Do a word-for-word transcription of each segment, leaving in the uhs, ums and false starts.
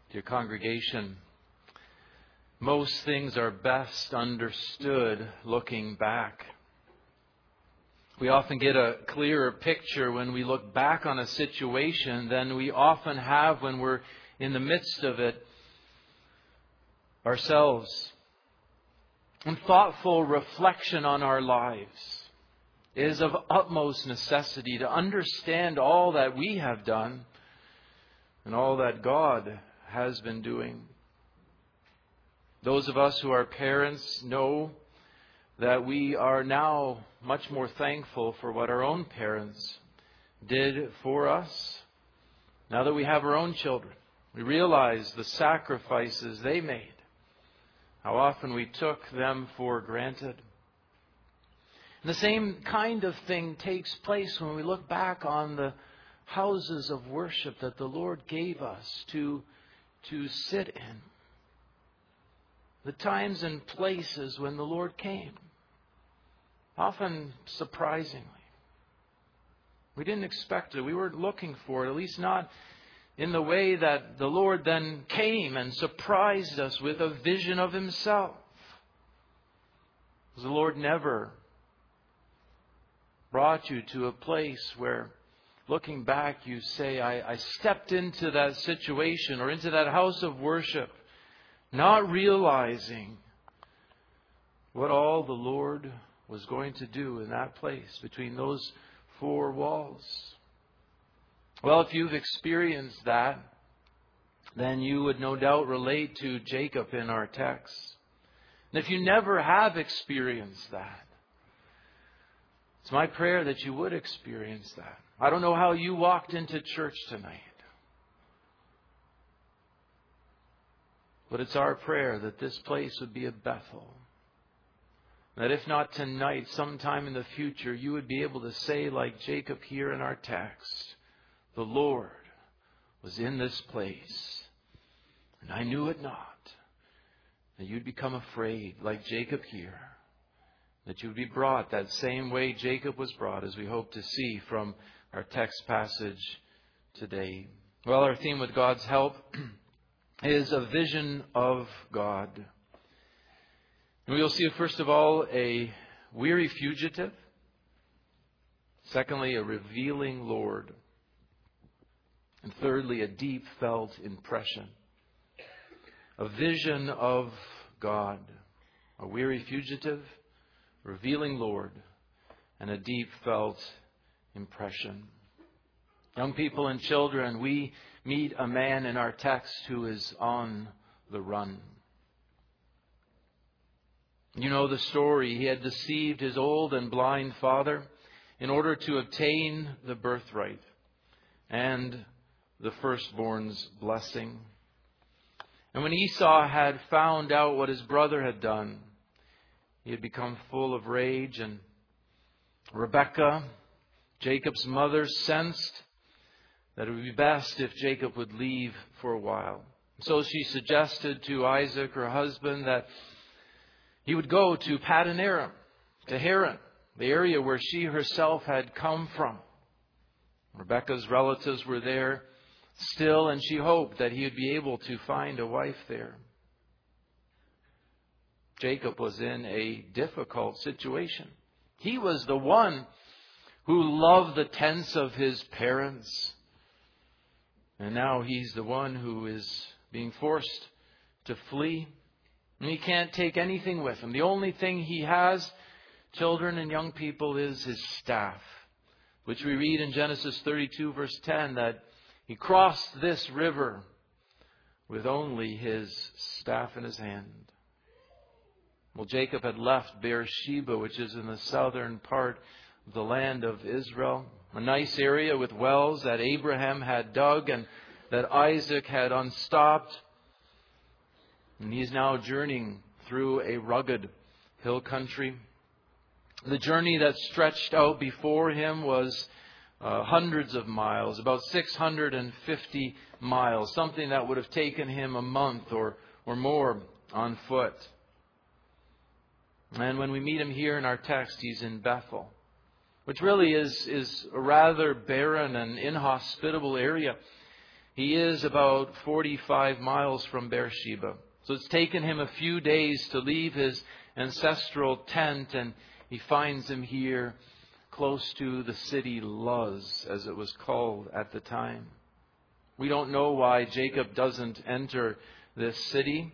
Dear congregation, most things are best understood looking back. We often get a clearer picture when we look back on a situation than we often have when we're in the midst of it ourselves. And thoughtful reflection on our lives is of utmost necessity to understand all that we have done and all that God has been doing. Those of us who are parents know that we are now much more thankful for what our own parents did for us. Now that we have our own children, we realize the sacrifices they made, how often we took them for granted. And the same kind of thing takes place when we look back on the houses of worship that the Lord gave us to, to sit in. The times and places when the Lord came. Often surprisingly. We didn't expect it. We weren't looking for it, at least not in the way that the Lord then came and surprised us with a vision of Himself. The Lord never brought you to a place where, looking back, you say, I, I stepped into that situation or into that house of worship, not realizing what all the Lord was going to do in that place between those four walls. Well, if you've experienced that, then you would no doubt relate to Jacob in our text. And if you never have experienced that, it's my prayer that you would experience that. I don't know how you walked into church tonight, but it's our prayer that this place would be a Bethel. That if not tonight, sometime in the future, you would be able to say like Jacob here in our text, the Lord was in this place, and I knew it not. That you'd become afraid like Jacob here. That you would be brought that same way Jacob was brought, as we hope to see from our text passage today. Well, our theme with God's help is a vision of God. And we will see, first of all, a weary fugitive. Secondly, a revealing Lord. And thirdly, a deep felt impression. A vision of God. A weary fugitive, revealing Lord, and a deep felt impression. Young people and children, we meet a man in our text who is on the run. You know the story. He had deceived his old and blind father in order to obtain the birthright and the firstborn's blessing. And when Esau had found out what his brother had done, he had become full of rage, and Rebekah, Jacob's mother, sensed that it would be best if Jacob would leave for a while. So she suggested to Isaac, her husband, that he would go to Paddan Aram, to Haran, the area where she herself had come from. Rebekah's relatives were there still, and she hoped that he would be able to find a wife there. Jacob was in a difficult situation. He was the one who loved the tents of his parents. And now he's the one who is being forced to flee. And he can't take anything with him. The only thing he has, children and young people, is his staff, which we read in Genesis thirty-two, verse ten, that he crossed this river with only his staff in his hand. Well, Jacob had left Beersheba, which is in the southern part of the land of Israel, a nice area with wells that Abraham had dug and that Isaac had unstopped. And he is now journeying through a rugged hill country. The journey that stretched out before him was uh, hundreds of miles, about six hundred fifty miles, something that would have taken him a month or, or more on foot. And when we meet him here in our text, he's in Bethel, which really is, is a rather barren and inhospitable area. He is about forty-five miles from Beersheba. So it's taken him a few days to leave his ancestral tent, and he finds him here close to the city Luz, as it was called at the time. We don't know why Jacob doesn't enter this city.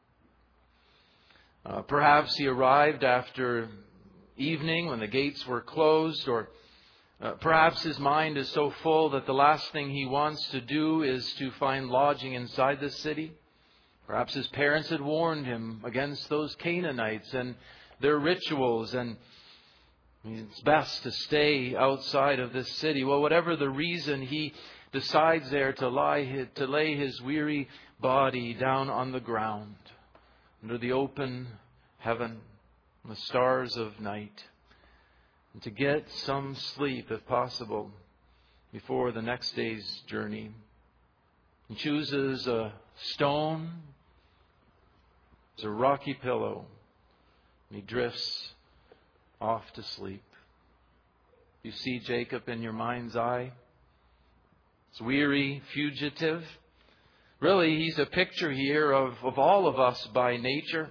Uh, perhaps he arrived after evening when the gates were closed, or uh, perhaps his mind is so full that the last thing he wants to do is to find lodging inside the city. Perhaps his parents had warned him against those Canaanites and their rituals, and it's best to stay outside of this city. Well, whatever the reason, he decides there to lie, to lay his weary body down on the ground under the open heaven, the stars of night, and to get some sleep, if possible, before the next day's journey. He chooses a stone as a rocky pillow, and he drifts off to sleep. You see Jacob in your mind's eye. It's weary, fugitive. Really, he's a picture here of, of all of us by nature.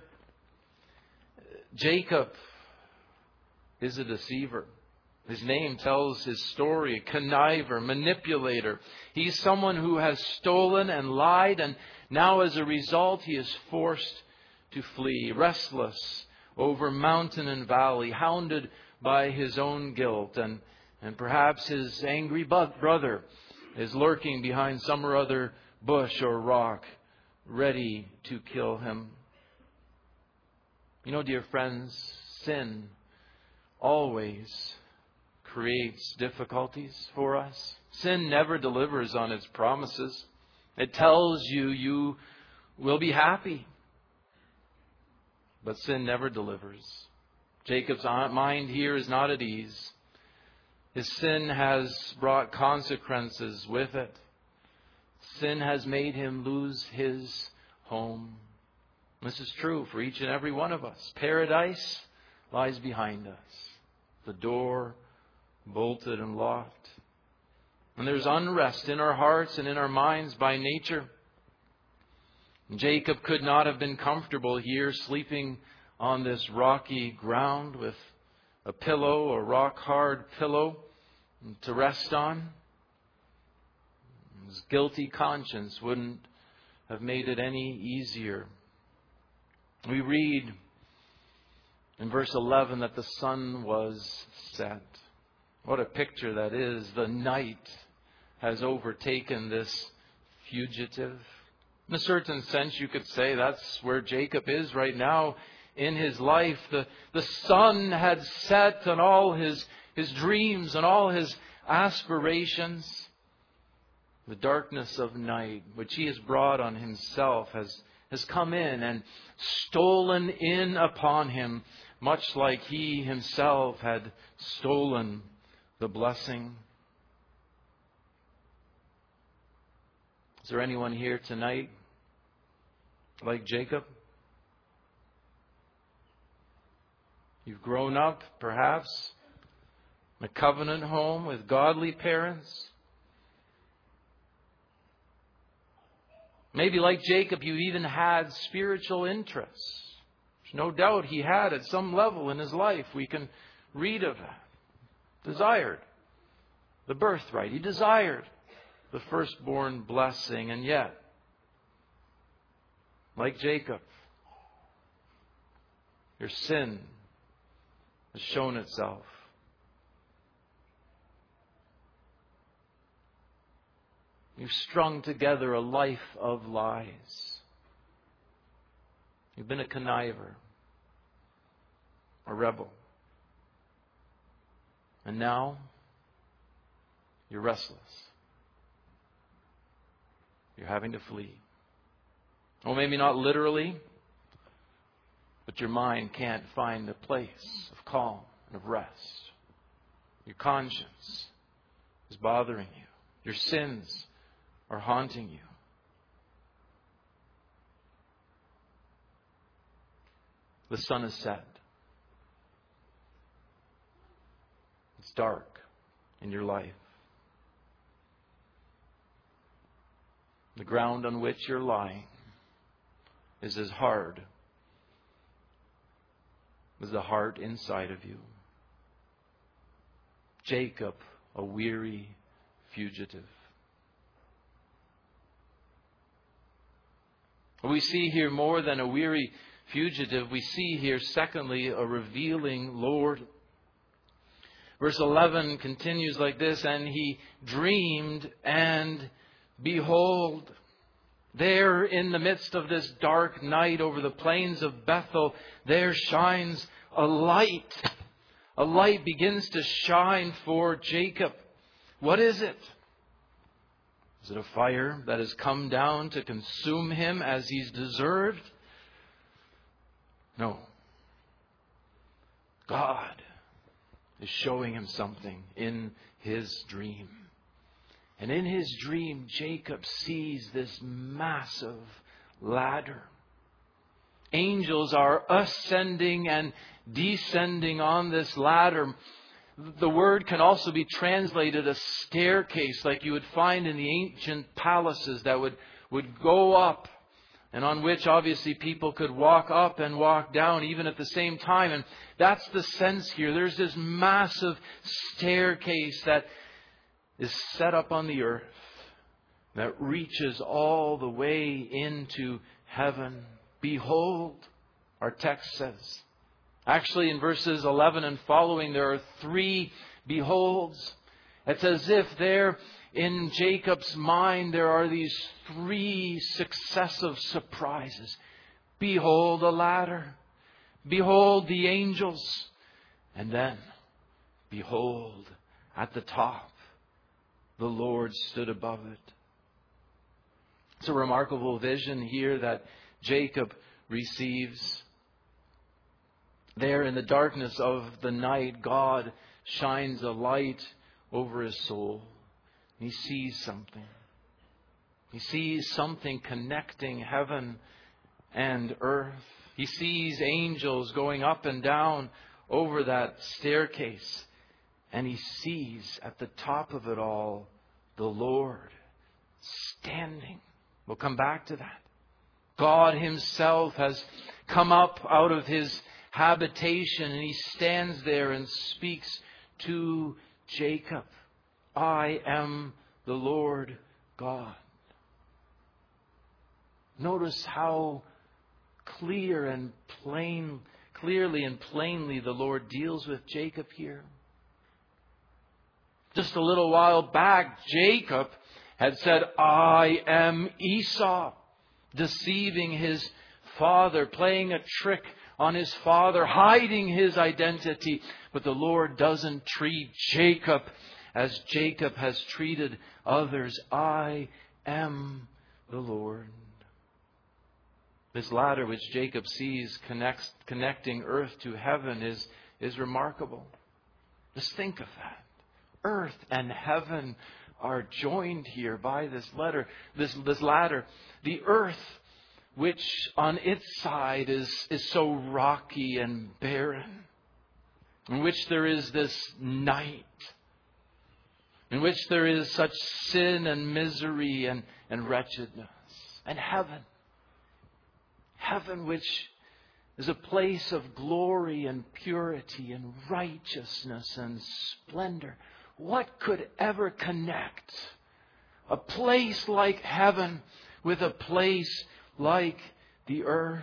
Jacob is a deceiver. His name tells his story, a conniver, manipulator. He's someone who has stolen and lied, and now as a result he is forced to flee, restless over mountain and valley, hounded by his own guilt, and, and perhaps his angry brother is lurking behind some or other bush or rock, ready to kill him. You know, dear friends, sin always creates difficulties for us. Sin never delivers on its promises. It tells you you will be happy, but sin never delivers. Jacob's mind here is not at ease. His sin has brought consequences with it. Sin has made him lose his home. This is true for each and every one of us. Paradise lies behind us. The door bolted and locked. And there's unrest in our hearts and in our minds by nature. Jacob could not have been comfortable here, sleeping on this rocky ground with a pillow, a rock-hard pillow to rest on. His guilty conscience wouldn't have made it any easier. We read in verse eleven that the sun was set. What a picture that is. The night has overtaken this fugitive. In a certain sense, you could say that's where Jacob is right now in his life. The, the sun had set on all his, his dreams and all his aspirations. The darkness of night, which he has brought on himself, has, has come in and stolen in upon him, much like he himself had stolen the blessing. Is there anyone here tonight like Jacob? You've grown up, perhaps, in a covenant home with godly parents. Maybe like Jacob, you even had spiritual interests. There's no doubt he had at some level in his life. We can read of it. Desired the birthright. He desired the firstborn blessing. And yet, like Jacob, your sin has shown itself. You've strung together a life of lies. You've been a conniver, a rebel. And now, you're restless. You're having to flee. Well, maybe not literally, but your mind can't find a place of calm and of rest. Your conscience is bothering you. Your sins are haunting you. The sun is set. It's dark in your life. The ground on which you're lying is as hard as the heart inside of you. Jacob, a weary fugitive. We see here more than a weary fugitive. We see here, secondly, a revealing Lord. Verse eleven continues like this, and he dreamed, and behold, there in the midst of this dark night over the plains of Bethel, there shines a light. A light begins to shine for Jacob. What is it? Is it a fire that has come down to consume him as he's deserved? No. God is showing him something in his dream. And in his dream, Jacob sees this massive ladder. Angels are ascending and descending on this ladder. The word can also be translated a staircase, like you would find in the ancient palaces that would, would go up, and on which obviously people could walk up and walk down even at the same time. And that's the sense here. There's this massive staircase that is set up on the earth that reaches all the way into heaven. Behold, our text says. Actually, in verses eleven and following, there are three beholds. It's as if there in Jacob's mind there are these three successive surprises. Behold a ladder. Behold the angels. And then, behold, at the top, the Lord stood above it. It's a remarkable vision here that Jacob receives. There in the darkness of the night, God shines a light over his soul. He sees something. He sees something connecting heaven and earth. He sees angels going up and down over that staircase. And he sees at the top of it all the Lord standing. We'll come back to that. God himself has come up out of his habitation, and he stands there and speaks to Jacob. I am the Lord God. Notice how clear and plain, clearly and plainly the Lord deals with Jacob here. Just a little while back, Jacob had said, I am Esau, deceiving his father, playing a trick on his father, hiding his identity. But the Lord doesn't treat Jacob as Jacob has treated others. I am the Lord. This ladder which Jacob sees connects, connecting earth to heaven is, is remarkable. Just think of that. Earth and heaven are joined here by this ladder. This, this ladder. The earth, which on its side is, is so rocky and barren, in which there is this night, in which there is such sin and misery and, and wretchedness. And heaven, heaven which is a place of glory and purity and righteousness and splendor. What could ever connect a place like heaven with a place like the earth?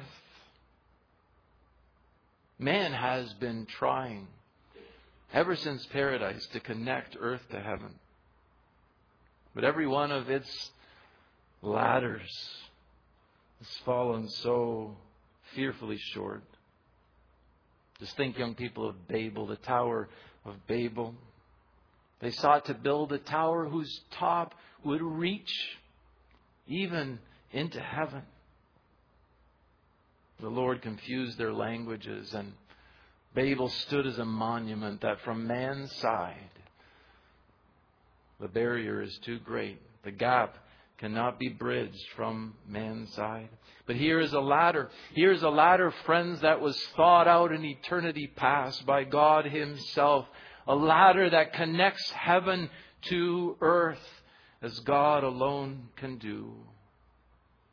Man has been trying ever since paradise to connect earth to heaven. But every one of its ladders has fallen so fearfully short. Just think, young people, of Babel, the Tower of Babel. They sought to build a tower whose top would reach even into heaven. The Lord confused their languages, and Babel stood as a monument that from man's side, the barrier is too great. The gap cannot be bridged from man's side. But here is a ladder. Here is a ladder, friends, that was thought out in eternity past by God himself. A ladder that connects heaven to earth as God alone can do.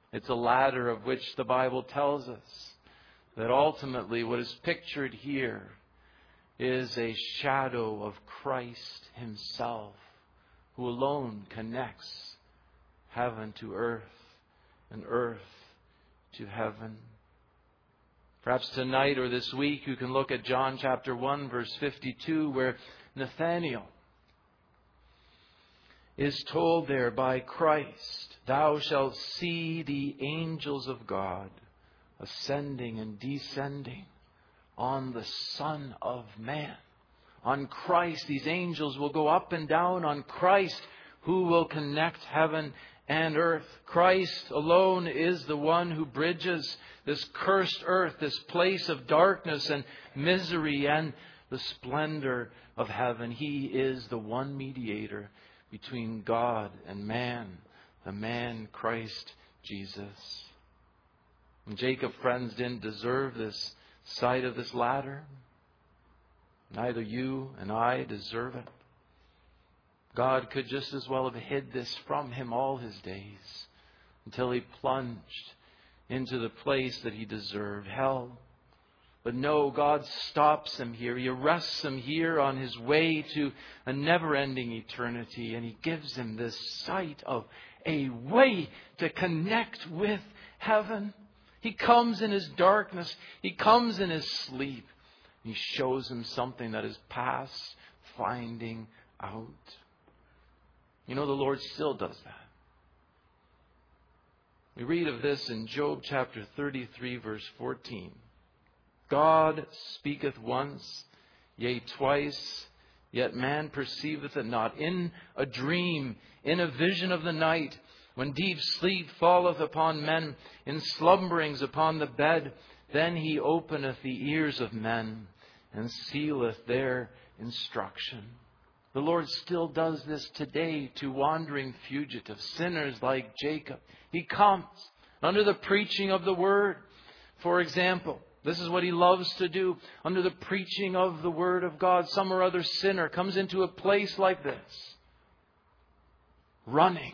It's a ladder of which the Bible tells us that ultimately what is pictured here is a shadow of Christ Himself, who alone connects heaven to earth and earth to heaven. Perhaps tonight or this week you can look at John chapter one verse fifty-two, where Nathanael is told there by Christ, "Thou shalt see the angels of God ascending and descending on the Son of Man." On Christ, these angels will go up and down on Christ, who will connect heaven and earth. Christ alone is the one who bridges this cursed earth, this place of darkness and misery, and the splendor of heaven. He is the one mediator between God and man, the man Christ Jesus. And Jacob, friends, didn't deserve this sight of this ladder. Neither you and I deserve it. God could just as well have hid this from him all his days until he plunged into the place that he deserved, hell. But no, God stops him here. He arrests him here on his way to a never-ending eternity. And he gives him this sight of a way to connect with heaven. He comes in his darkness. He comes in his sleep. He shows him something that is past finding out. You know, the Lord still does that. We read of this in Job chapter thirty-three, verse fourteen. God speaketh once, yea, twice, yet man perceiveth it not. In a dream, in a vision of the night, when deep sleep falleth upon men, in slumberings upon the bed, then he openeth the ears of men, and sealeth their instruction. The Lord still does this today to wandering fugitives, sinners like Jacob. He comes under the preaching of the Word. For example, this is what he loves to do. Under the preaching of the Word of God, some or other sinner comes into a place like this, running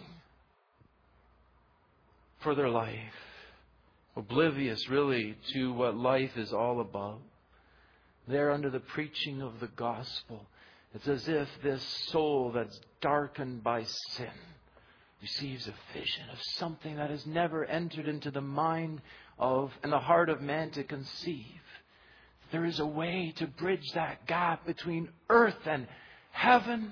for their life, oblivious really to what life is all about. There, under the preaching of the gospel, it's as if this soul that's darkened by sin receives a vision of something that has never entered into the mind of and the heart of man to conceive. There is a way to bridge that gap between earth and heaven.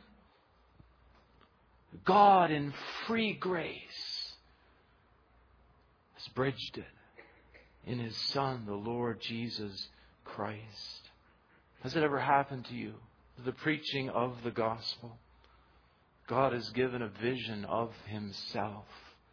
God in free grace has bridged it in His Son, the Lord Jesus Christ. Has it ever happened to you? The preaching of the gospel. God has given a vision of Himself.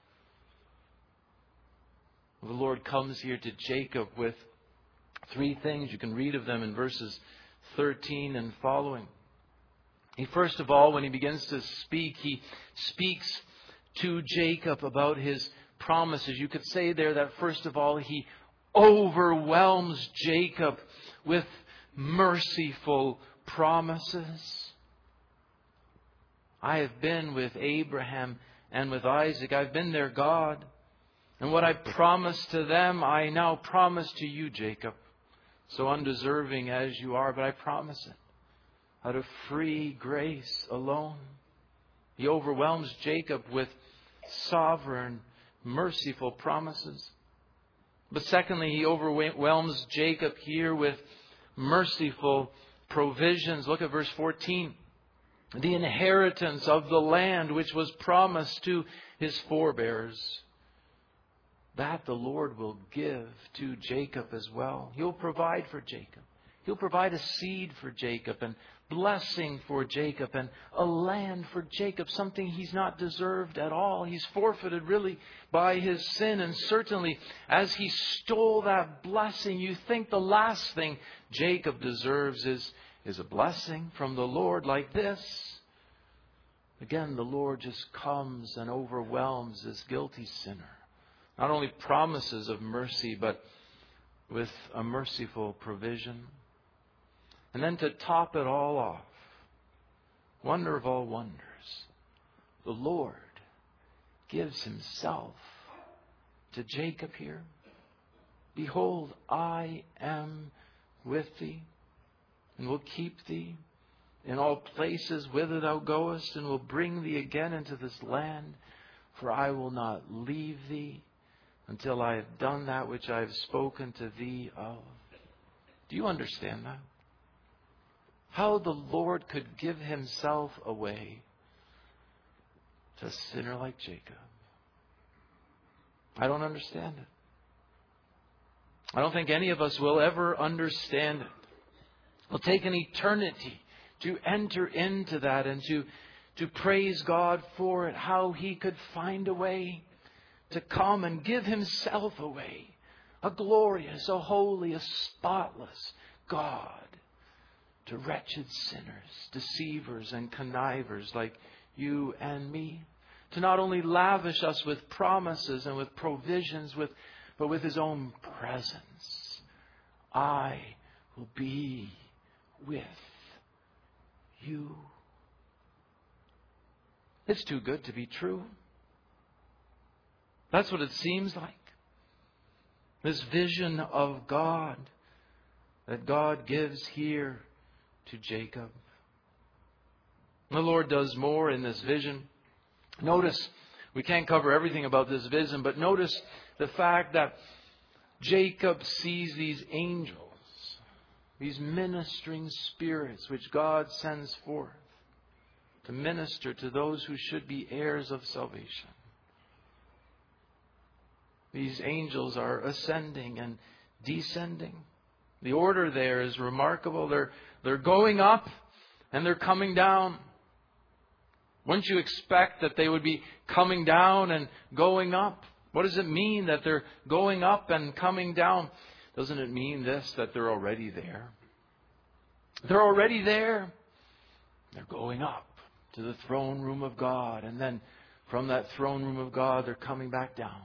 The Lord comes here to Jacob with three things. You can read of them in verses thirteen and following. He first of all, when he begins to speak, he speaks to Jacob about his promises. You could say there that first of all, he overwhelms Jacob with merciful promises. I have been with Abraham and with Isaac. I've been their God. And what I promised to them, I now promise to you, Jacob. So undeserving as you are, but I promise it. Out of free grace alone. He overwhelms Jacob with sovereign, merciful promises. But secondly, he overwhelms Jacob here with merciful provisions. Look at verse fourteen. The inheritance of the land which was promised to his forebears, that the Lord will give to Jacob as well. He'll provide for Jacob. He'll provide a seed for Jacob and blessing for Jacob and a land for Jacob, something he's not deserved at all. He's forfeited really by his sin. And certainly as he stole that blessing, you think the last thing Jacob deserves is, is a blessing from the Lord like this. Again, the Lord just comes and overwhelms this guilty sinner. Not only promises of mercy, but with a merciful provision. And then to top it all off, wonder of all wonders, the Lord gives Himself to Jacob here. Behold, I am with thee, and will keep thee in all places whither thou goest, and will bring thee again into this land. For I will not leave thee until I have done that which I have spoken to thee of. Do you understand that? How the Lord could give himself away to a sinner like Jacob. I don't understand it. I don't think any of us will ever understand it. It'll take an eternity to enter into that and to, to praise God for it. How He could find a way to come and give Himself away. A glorious, a holy, a spotless God to wretched sinners, deceivers and connivers like you and me. To not only lavish us with promises and with provisions, with but with His own presence. I will be with you. It's too good to be true. That's what it seems like. This vision of God that God gives here to Jacob. The Lord does more in this vision. Notice, we can't cover everything about this vision, but notice the fact that Jacob sees these angels, these ministering spirits which God sends forth to minister to those who should be heirs of salvation. These angels are ascending and descending. The order there is remarkable. They're, they're going up and they're coming down. Wouldn't you expect that they would be coming down and going up? What does it mean that they're going up and coming down? Doesn't it mean this, that they're already there? They're already there. They're going up to the throne room of God. And then from that throne room of God, they're coming back down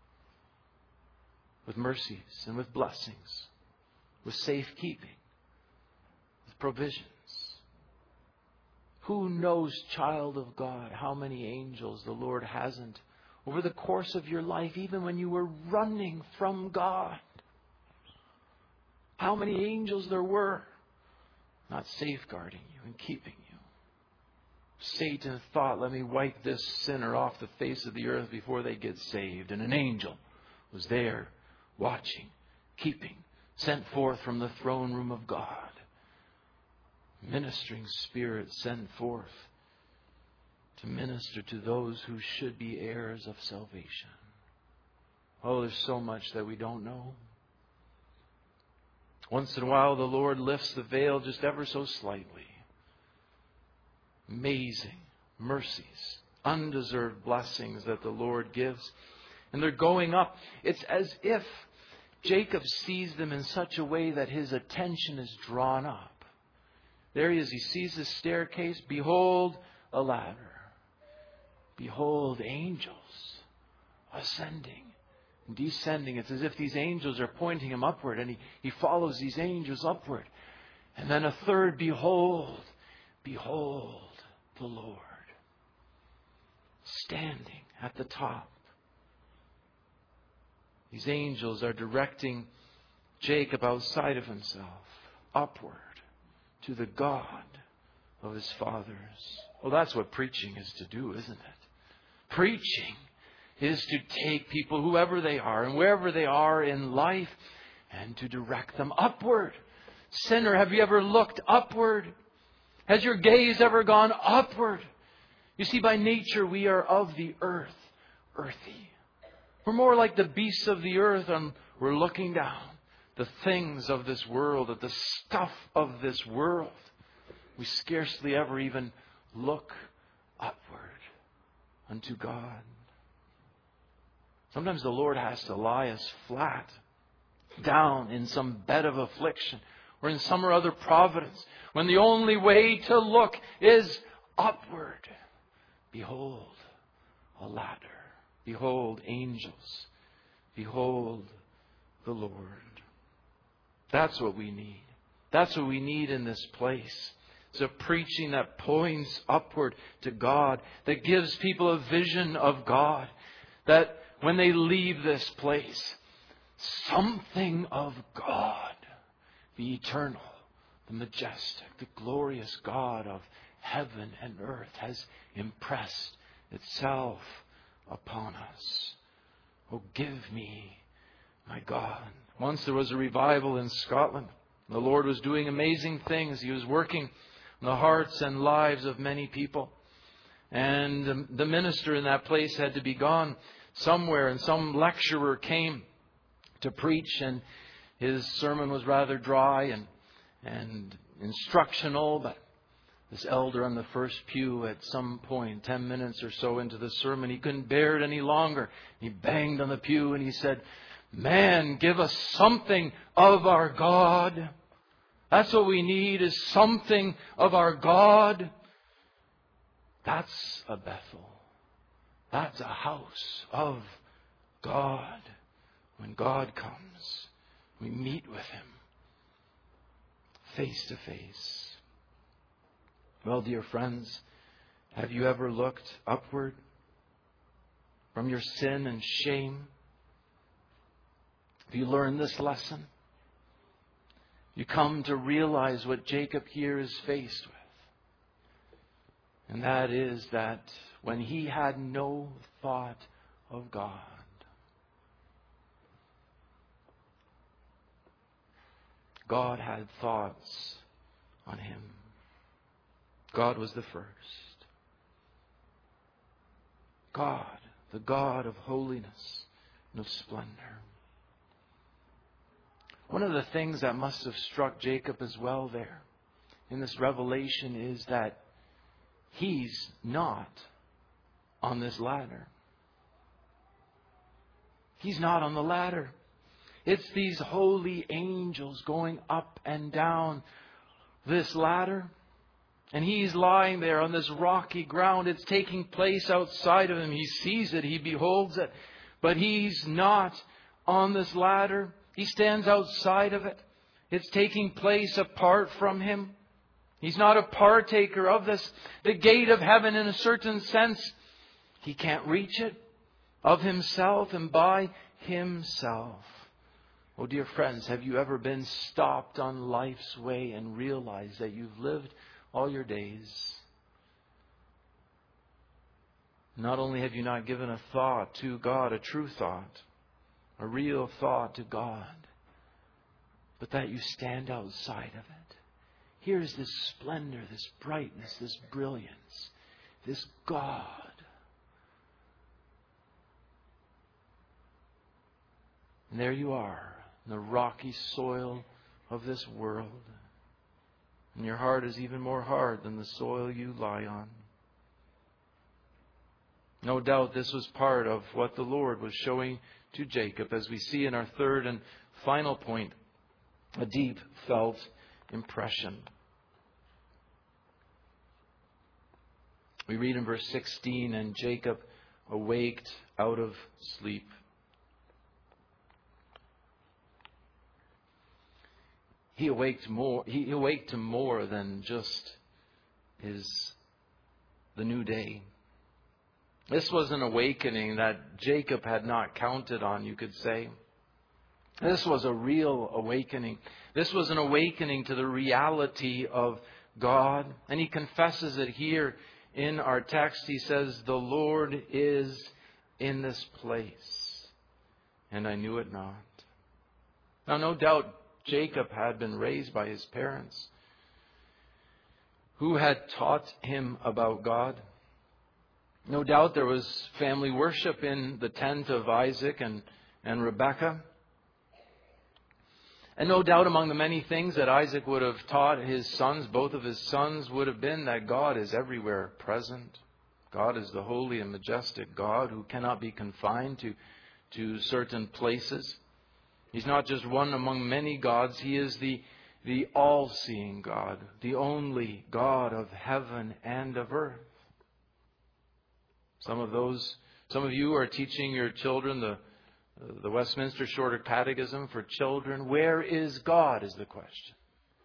with mercies and with blessings, with safekeeping, with provisions. Who knows, child of God, how many angels the Lord hasn't over the course of your life, even when you were running from God? How many angels there were not safeguarding you and keeping you. Satan thought, let me wipe this sinner off the face of the earth before they get saved. And an angel was there watching, keeping, sent forth from the throne room of God. Ministering spirit sent forth to minister to those who should be heirs of salvation. Oh, there's so much that we don't know. Once in a while, the Lord lifts the veil just ever so slightly. Amazing mercies, undeserved blessings that the Lord gives. And they're going up. It's as if Jacob sees them in such a way that his attention is drawn up. There he is. He sees the staircase. Behold, a ladder. Behold, angels ascending and descending. It's as if these angels are pointing him upward, and he, he follows these angels upward. And then a third, behold, behold the Lord standing at the top. These angels are directing Jacob outside of himself, upward to the God of his fathers. Well, that's what preaching is to do, isn't it? Preaching is to take people, whoever they are and wherever they are in life, and to direct them upward. Sinner, have you ever looked upward? Has your gaze ever gone upward? You see, by nature we are of the earth, earthy. We're more like the beasts of the earth, and we're looking down. The things of this world, at the stuff of this world. We scarcely ever even look upward unto God. Sometimes the Lord has to lie us flat down in some bed of affliction or in some or other providence, when the only way to look is upward. Behold, a ladder. Behold, angels. Behold, the Lord. That's what we need. That's what we need in this place. It's a preaching that points upward to God, that gives people a vision of God, that when they leave this place, something of God, the eternal, the majestic, the glorious God of heaven and earth has impressed itself upon us. Oh, give me, my God. Once there was a revival in Scotland. The Lord was doing amazing things. He was working in the hearts and lives of many people. And the minister in that place had to be gone somewhere, and some lecturer came to preach, and his sermon was rather dry and and instructional, but this elder on the first pew at some point, ten minutes or so into the sermon, he couldn't bear it any longer. He banged on the pew and he said, "Man, give us something of our God. That's what we need, is something of our God." That's a Bethel. That's a house of God. When God comes, we meet with Him face to face. Well, dear friends, have you ever looked upward from your sin and shame? Have you learned this lesson? You come to realize what Jacob here is faced with. And that is that when he had no thought of God, God had thoughts on him. God was the first. God, the God of holiness and of splendor. One of the things that must have struck Jacob as well there in this revelation is that he's not on this ladder. He's not on the ladder. It's these holy angels going up and down this ladder. And he's lying there on this rocky ground. It's taking place outside of him. He sees it. He beholds it. But he's not on this ladder. He stands outside of it. It's taking place apart from him. He's not a partaker of this. The gate of heaven, in a certain sense, he can't reach it of himself and by himself. Oh, dear friends, have you ever been stopped on life's way and realized that you've lived all your days? Not only have you not given a thought to God, a true thought, a real thought to God, but that you stand outside of it. Here's this splendor, this brightness, this brilliance, this God. And there you are, in the rocky soil of this world. And your heart is even more hard than the soil you lie on. No doubt this was part of what the Lord was showing to Jacob, as we see in our third and final point, a deep felt impression. We read in verse sixteen, and Jacob awaked out of sleep. He awaked more. He awaked to more than just his the new day. This was an awakening that Jacob had not counted on, you could say. This was a real awakening. This was an awakening to the reality of God. And he confesses it here in our text. He says, "The Lord is in this place, and I knew it not." Now, no doubt Jacob had been raised by his parents, who had taught him about God. No doubt there was family worship in the tent of Isaac and, and Rebekah. And no doubt among the many things that Isaac would have taught his sons, both of his sons, would have been that God is everywhere present. God is the holy and majestic God who cannot be confined to, to certain places. He's not just one among many gods. He is the, the all-seeing God, the only God of heaven and of earth. Some of those, some of you are teaching your children the, the Westminster Shorter Catechism for children. Where is God is the question.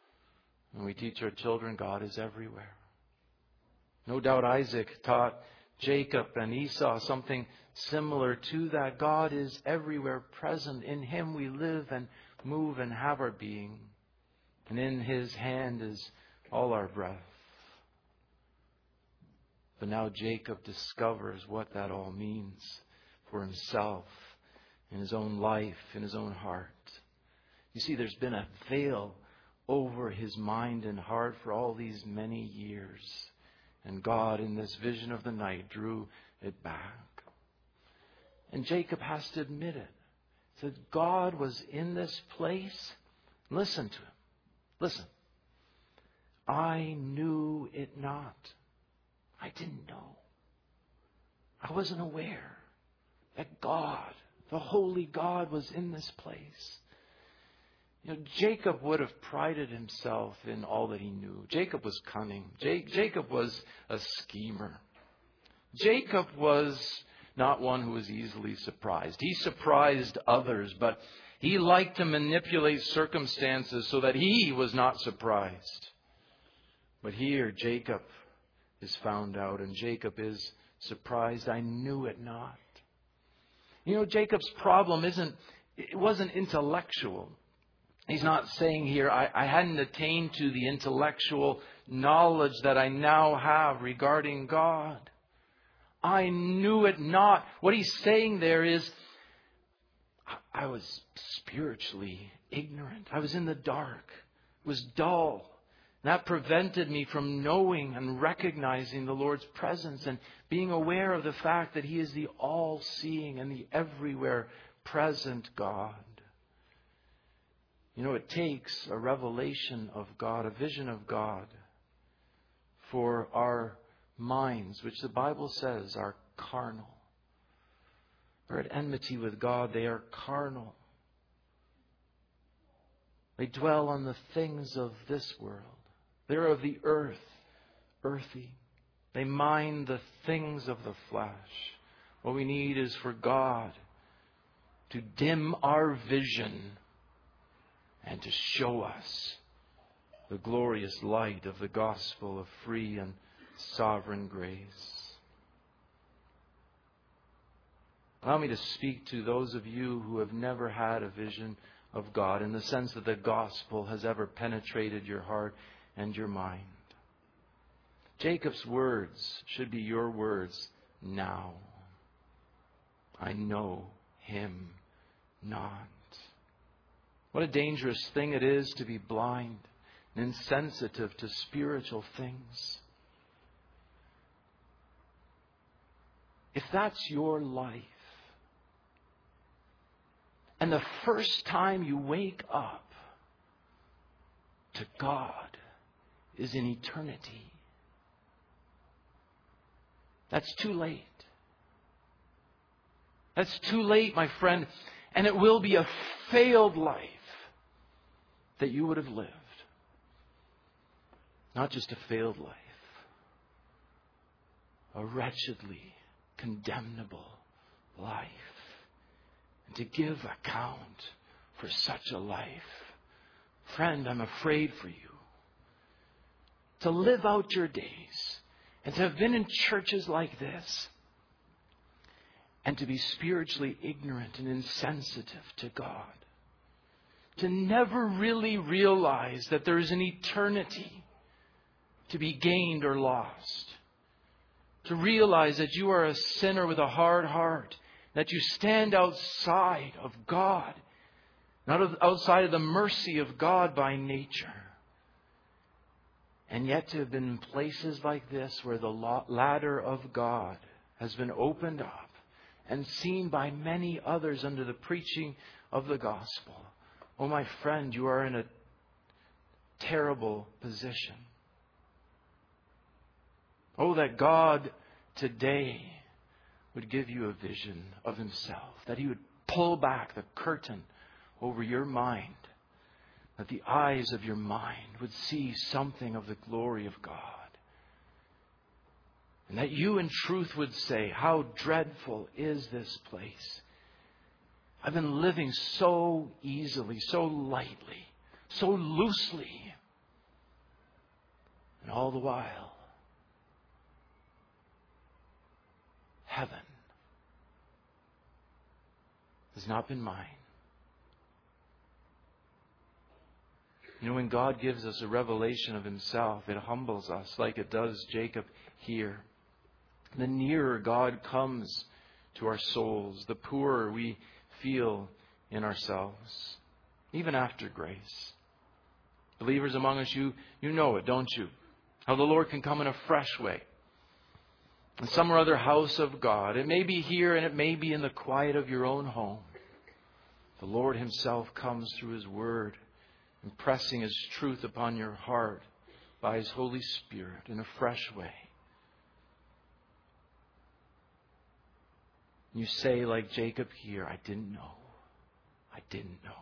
And we teach our children God is everywhere. No doubt Isaac taught Jacob and Esau, something similar to that. God is everywhere present. In Him we live and move and have our being. And in His hand is all our breath. But now Jacob discovers what that all means for himself, in his own life, in his own heart. You see, there's been a veil over his mind and heart for all these many years. And God, in this vision of the night, drew it back. And Jacob has to admit it. That God was in this place. Listen to him. Listen. I knew it not. I didn't know. I wasn't aware that God, the holy God, was in this place. You know, Jacob would have prided himself in all that he knew. Jacob was cunning. J- Jacob was a schemer. Jacob was not one who was easily surprised. He surprised others, but he liked to manipulate circumstances so that he was not surprised. But here, Jacob is found out, and Jacob is surprised. I knew it not. You know, Jacob's problem isn't, it wasn't intellectual. He's not saying here, I, I hadn't attained to the intellectual knowledge that I now have regarding God. I knew it not. What he's saying there is, I, I was spiritually ignorant. I was in the dark. It was dull. That prevented me from knowing and recognizing the Lord's presence and being aware of the fact that He is the all-seeing and the everywhere present God. You know, it takes a revelation of God, a vision of God, for our minds, which the Bible says are carnal. They're at enmity with God. They are carnal. They dwell on the things of this world. They're of the earth, earthy. They mind the things of the flesh. What we need is for God to dim our vision and to show us the glorious light of the gospel of free and sovereign grace. Allow me to speak to those of you who have never had a vision of God in the sense that the gospel has ever penetrated your heart and your mind. Jacob's words should be your words now. I know Him not. What a dangerous thing it is to be blind and insensitive to spiritual things. If that's your life, and the first time you wake up to God is in eternity, that's too late. That's too late, my friend. And it will be a failed life that you would have lived. Not just a failed life. A wretchedly condemnable life. And to give account for such a life, friend, I'm afraid for you. To live out your days and to have been in churches like this and to be spiritually ignorant and insensitive to God. To never really realize that there is an eternity to be gained or lost. To realize that you are a sinner with a hard heart. That you stand outside of God. Not outside of the mercy of God by nature. And yet to have been in places like this where the ladder of God has been opened up and seen by many others under the preaching of the gospel. Oh, my friend, you are in a terrible position. Oh, that God today would give you a vision of Himself. That He would pull back the curtain over your mind. That the eyes of your mind would see something of the glory of God. And that you in truth would say, how dreadful is this place? I've been living so easily, so lightly, so loosely. And all the while, heaven has not been mine. You know, when God gives us a revelation of Himself, it humbles us like it does Jacob here. The nearer God comes to our souls, the poorer we feel in ourselves, even after grace. Believers among us, you, you know it, don't you? How the Lord can come in a fresh way. In some or other house of God. It may be here and it may be in the quiet of your own home. The Lord Himself comes through His Word, impressing His truth upon your heart by His Holy Spirit in a fresh way. You say like Jacob here, I didn't know. I didn't know.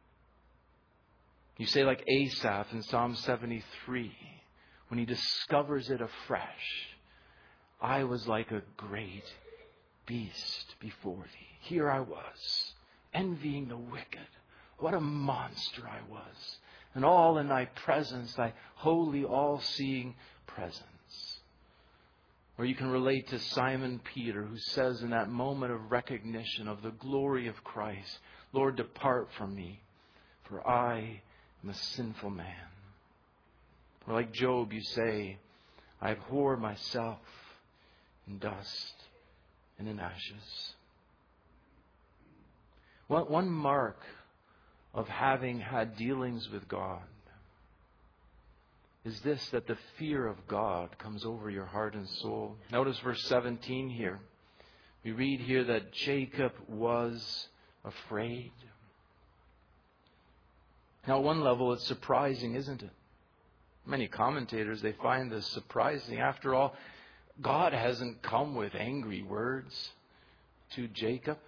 You say like Asaph in Psalm seventy-three, when he discovers it afresh, I was like a great beast before thee. Here I was, envying the wicked. What a monster I was. And all in thy presence, thy holy, all-seeing presence. Or you can relate to Simon Peter, who says in that moment of recognition of the glory of Christ, Lord, depart from me, for I am a sinful man. Or like Job, you say, I abhor myself in dust and in ashes. One, one mark of having had dealings with God is this, that the fear of God comes over your heart and soul. Notice verse seventeen here. We read here that Jacob was afraid. Now, at one level, it's surprising, isn't it? Many commentators, they find this surprising. After all, God hasn't come with angry words to Jacob.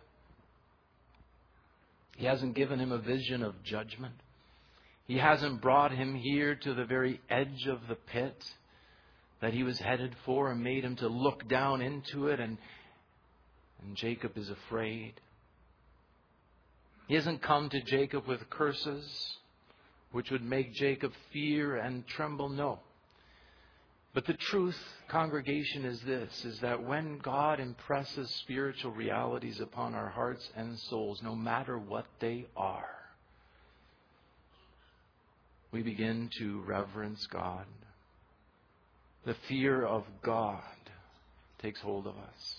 He hasn't given him a vision of judgment. He hasn't brought him here to the very edge of the pit that he was headed for and made him to look down into it, and, and Jacob is afraid. He hasn't come to Jacob with curses, which would make Jacob fear and tremble. No. But the truth, congregation, is this, is that when God impresses spiritual realities upon our hearts and souls, no matter what they are, we begin to reverence God. The fear of God takes hold of us.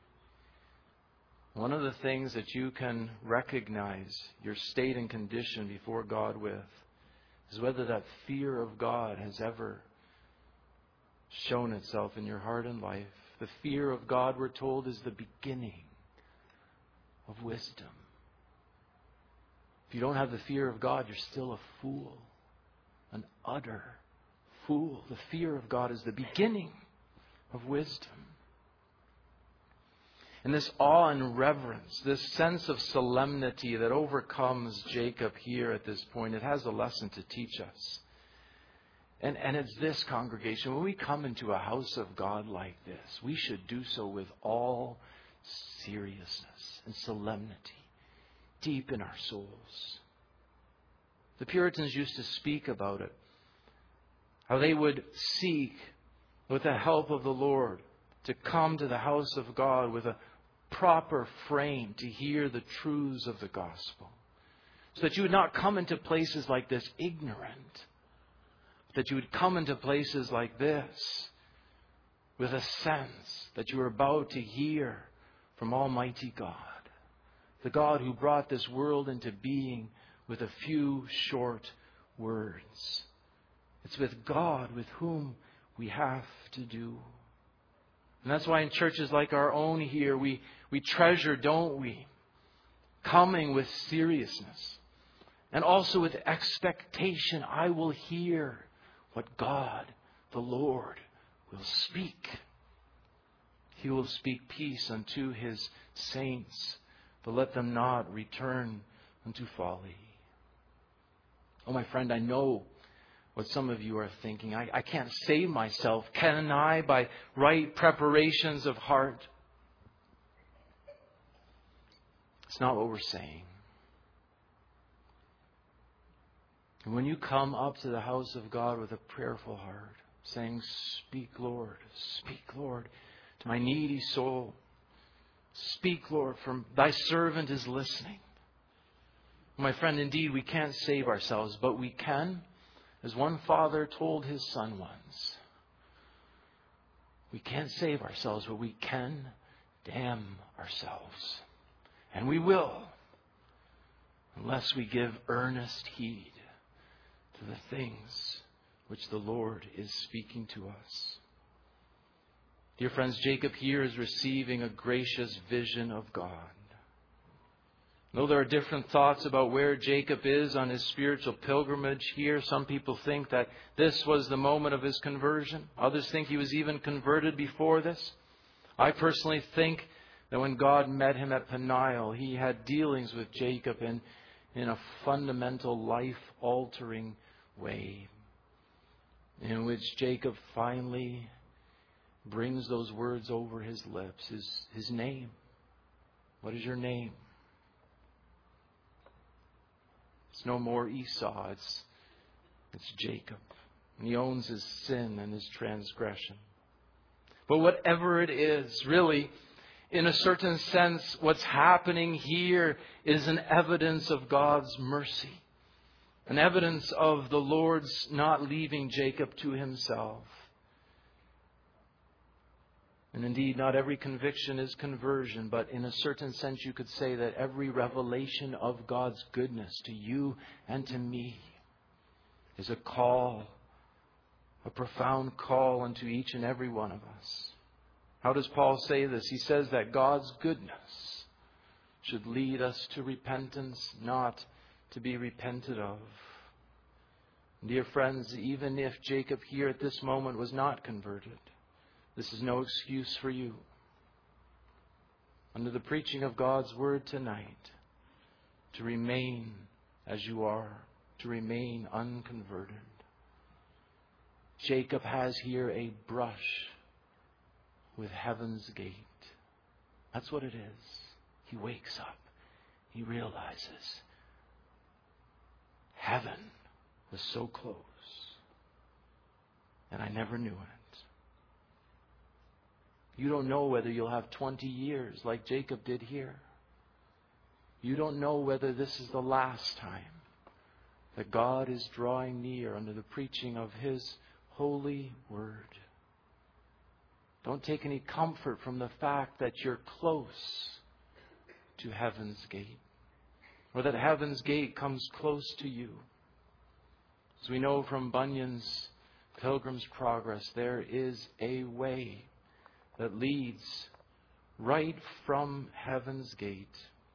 One of the things that you can recognize your state and condition before God with is whether that fear of God has ever shown itself in your heart and life. The fear of God, we're told, is the beginning of wisdom. If you don't have the fear of God, you're still a fool. An utter fool. The fear of God is the beginning of wisdom. And this awe and reverence, this sense of solemnity that overcomes Jacob here at this point, it has a lesson to teach us. And, and it's this, congregation, when we come into a house of God like this, we should do so with all seriousness and solemnity deep in our souls. The Puritans used to speak about it, how they would seek, with the help of the Lord, to come to the house of God with a proper frame to hear the truths of the gospel, so that you would not come into places like this ignorant, that you would come into places like this with a sense that you are about to hear from Almighty God, the God who brought this world into being with a few short words. It's with God with whom we have to do. And that's why in churches like our own here, we, we treasure, don't we, coming with seriousness and also with expectation. I will hear what God, the Lord, will speak. He will speak peace unto His saints, but let them not return unto folly. Oh, my friend, I know what some of you are thinking. I, I can't save myself, can I, by right preparations of heart? It's not what we're saying. And when you come up to the house of God with a prayerful heart, saying, speak, Lord, speak, Lord, to my needy soul, Speak, Lord, for thy servant is listening. My friend, indeed, we can't save ourselves, but we can, as one father told his son once, we can't save ourselves, but we can damn ourselves. And we will, unless we give earnest heed to the things which the Lord is speaking to us. Dear friends, Jacob here is receiving a gracious vision of God. Though there are different thoughts about where Jacob is on his spiritual pilgrimage here, some people think that this was the moment of his conversion. Others think he was even converted before this. I personally think that when God met him at Peniel, he had dealings with Jacob in, in a fundamental, life-altering way, in which Jacob finally brings those words over his lips, his, his name. What is your name? It's no more Esau, it's, it's Jacob. And he owns his sin and his transgression. But whatever it is, really, in a certain sense, what's happening here is an evidence of God's mercy. An evidence of the Lord's not leaving Jacob to himself. And indeed, not every conviction is conversion, but in a certain sense you could say that every revelation of God's goodness to you and to me is a call, a profound call unto each and every one of us. How does Paul say this? He says that God's goodness should lead us to repentance, not to be repented of. Dear friends, even if Jacob here at this moment was not converted, this is no excuse for you. Under the preaching of God's word tonight, to remain as you are, to remain unconverted. Jacob has here a brush with heaven's gate. That's what it is. He wakes up. He realizes heaven was so close, and I never knew it. You don't know whether you'll have twenty years like Jacob did here. You don't know whether this is the last time that God is drawing near under the preaching of His holy word. Don't take any comfort from the fact that you're close to heaven's gate, or that heaven's gate comes close to you. As we know from Bunyan's Pilgrim's Progress, there is a way that leads right from heaven's gate,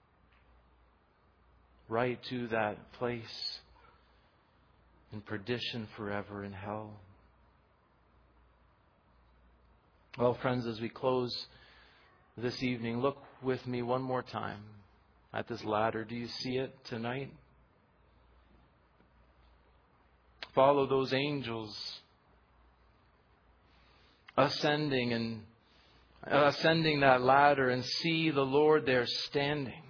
right to that place in perdition forever in hell. Well, friends, as we close this evening, look with me one more time at this ladder. Do you see it tonight? Follow those angels ascending and ascending that ladder and see the Lord there standing.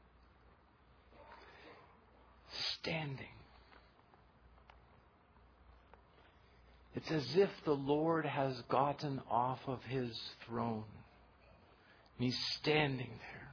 Standing. It's as if the Lord has gotten off of His throne. And He's standing there.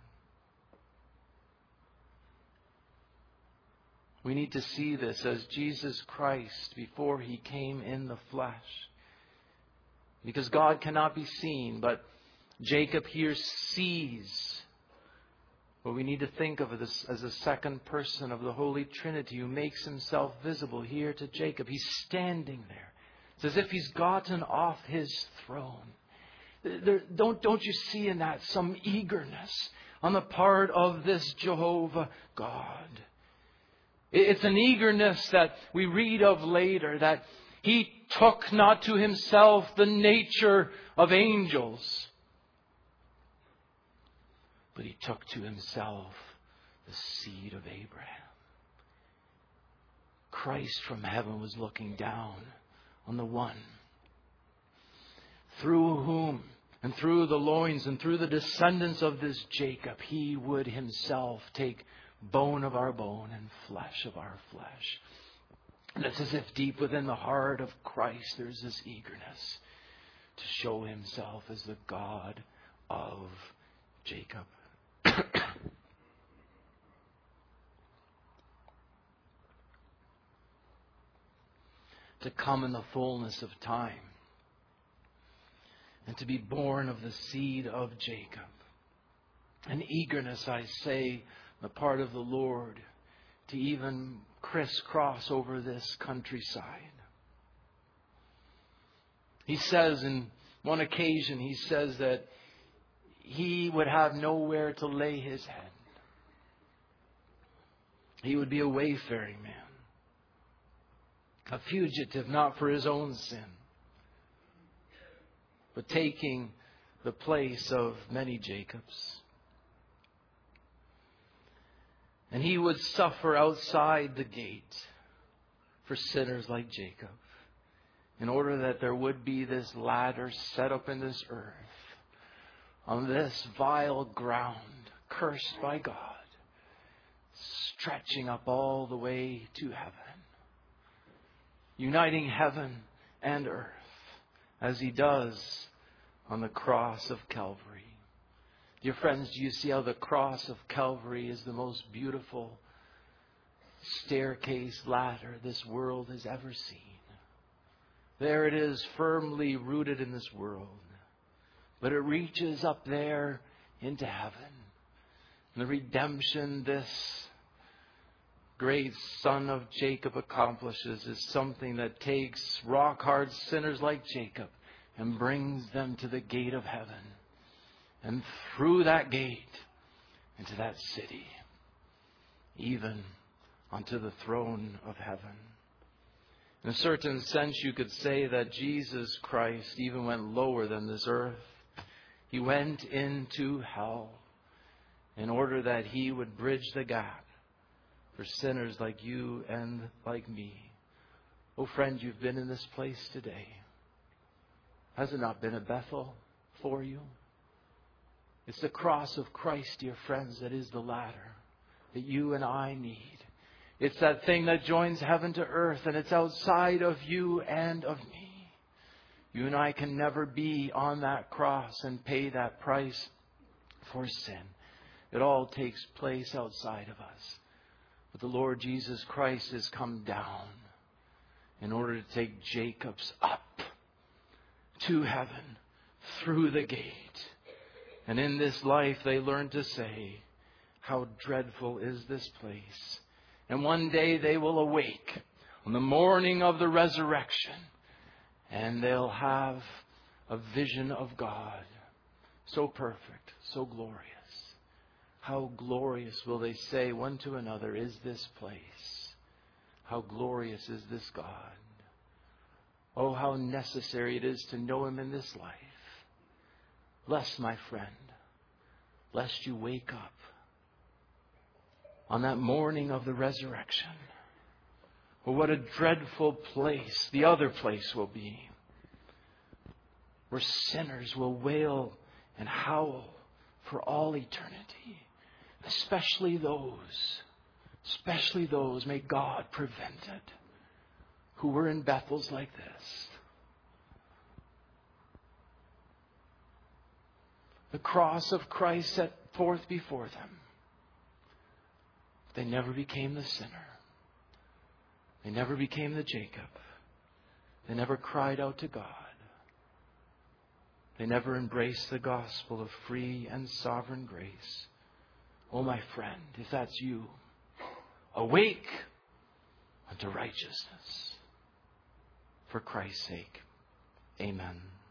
We need to see this as Jesus Christ before He came in the flesh. Because God cannot be seen, but Jacob here sees. But we need to think of this as a second person of the Holy Trinity who makes Himself visible here to Jacob. He's standing there. It's as if He's gotten off His throne. There, don't, don't you see in that some eagerness on the part of this Jehovah God? It's an eagerness that we read of later, that He took not to Himself the nature of angels, but He took to Himself the seed of Abraham. Christ from heaven was looking down on the one through whom and through the loins and through the descendants of this Jacob, He would Himself take bone of our bone and flesh of our flesh. And it's as if deep within the heart of Christ there's this eagerness to show Himself as the God of Jacob. To come in the fullness of time and to be born of the seed of Jacob. An eagerness, I say, the part of the Lord to even crisscross over this countryside. He says in one occasion, he says that he would have nowhere to lay his head. He would be a wayfaring man. A fugitive, not for his own sin, but taking the place of many Jacobs. And he would suffer outside the gate for sinners like Jacob, in order that there would be this ladder set up in this earth, on this vile ground, cursed by God, stretching up all the way to heaven, uniting heaven and earth, as he does on the cross of Calvary. Dear friends, do you see how the cross of Calvary is the most beautiful staircase ladder this world has ever seen? There it is, firmly rooted in this world, but it reaches up there into heaven. And the redemption this great son of Jacob accomplishes is something that takes rock-hard sinners like Jacob and brings them to the gate of heaven. And through that gate into that city, even onto the throne of heaven. In a certain sense, you could say that Jesus Christ even went lower than this earth. He went into hell in order that he would bridge the gap for sinners like you and like me. Oh, friend, you've been in this place today. Has it not been a Bethel for you? It's the cross of Christ, dear friends, that is the ladder that you and I need. It's that thing that joins heaven to earth, and it's outside of you and of me. You and I can never be on that cross and pay that price for sin. It all takes place outside of us. But the Lord Jesus Christ has come down in order to take Jacob's up to heaven through the gate. And in this life they learn to say, how dreadful is this place. And one day they will awake on the morning of the resurrection, and they'll have a vision of God, so perfect, so glorious. How glorious, will they say one to another, is this place? How glorious is this God? Oh, how necessary it is to know Him in this life. Lest, my friend, lest you wake up on that morning of the resurrection. Well, what a dreadful place the other place will be, where sinners will wail and howl for all eternity. Especially those, especially those, may God prevent it, who were in Bethels like this. The cross of Christ set forth before them. They never became the sinner. They never became the Jacob. They never cried out to God. They never embraced the gospel of free and sovereign grace. Oh, my friend, if that's you, awake unto righteousness for Christ's sake. Amen.